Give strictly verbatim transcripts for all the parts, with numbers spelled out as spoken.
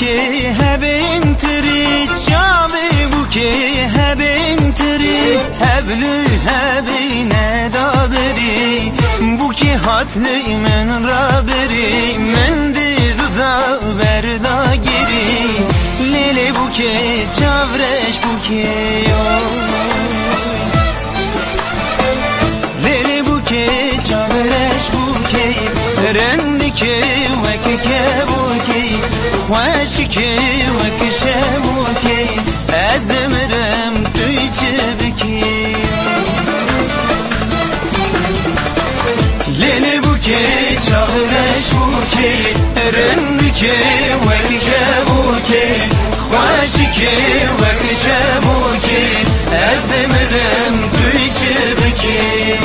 بوكي هبين تري شامي بوكي هبين تري هبلو هبين دابري بوكي هاتلي من رابري من دي دودا بردا گیری لیلی بوكي چاورش بوكي لیلی بوكي چاورش بوكي رندی که وکی که بوکی خوشی که وکی شبوکی از دمرم توی چه بکی لیلی بوکی چاورش بوکی رندی که وکی که بوکی خوشی که وکی شبوکی از دمرم توی چه بکی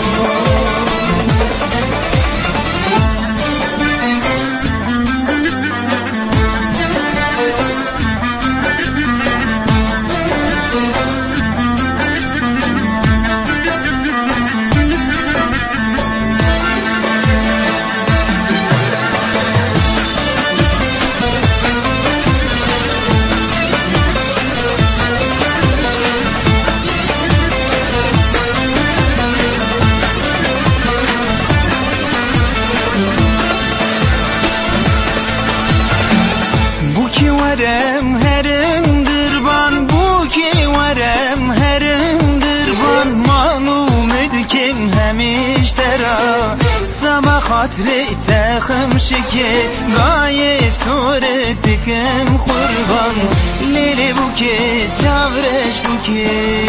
ورم هرندر بان بوکی ورم هرندر بان معلومد کم همیش ترا سما خاطر تخم شکه گای صورت کم قربان لیلی بوکی چاورش بوکی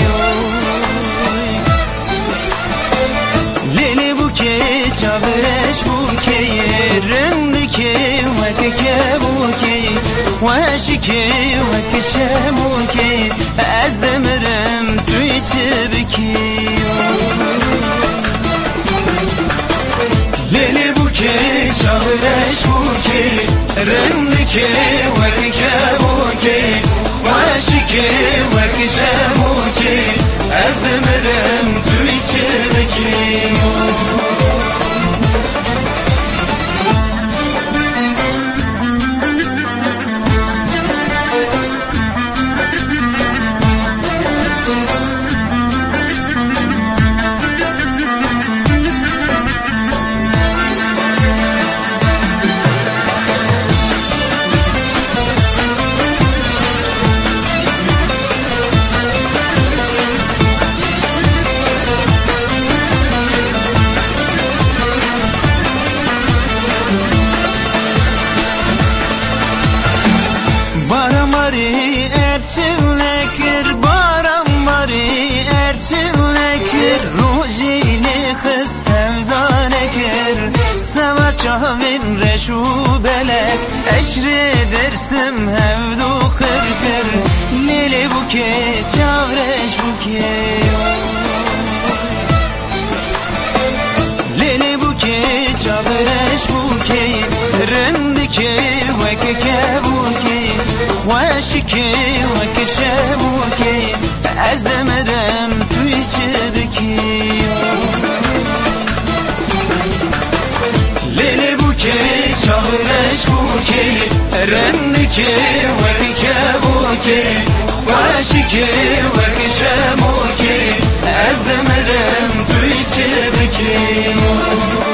لیلی بوکی چاورش بوکی رند که وکی که بوکی خوشی که وکی شموکی از دمرم توی چه بکی لیلی بوکی چاورش بوکی رند که وکی که بوکی خوشی که وکی شموکی از دمرم توی چه بکی ماری ارچل نکر بارم ماری ارچل نکر روزی نخست تمزان کر سما چاوین رشو بلک اشر درسم هفدو خر کر لیلی بوکی چاورش بوکی لیلی بوکی چاورش بوکی رند که وکی که بوکی خوشی که وکی شبوکی از دمرم توی چه بکی لیلی بوکی چاورش بوکی رند که وکی که بوکی خوشی که وکی شبوکی از دمرم توی چه بکی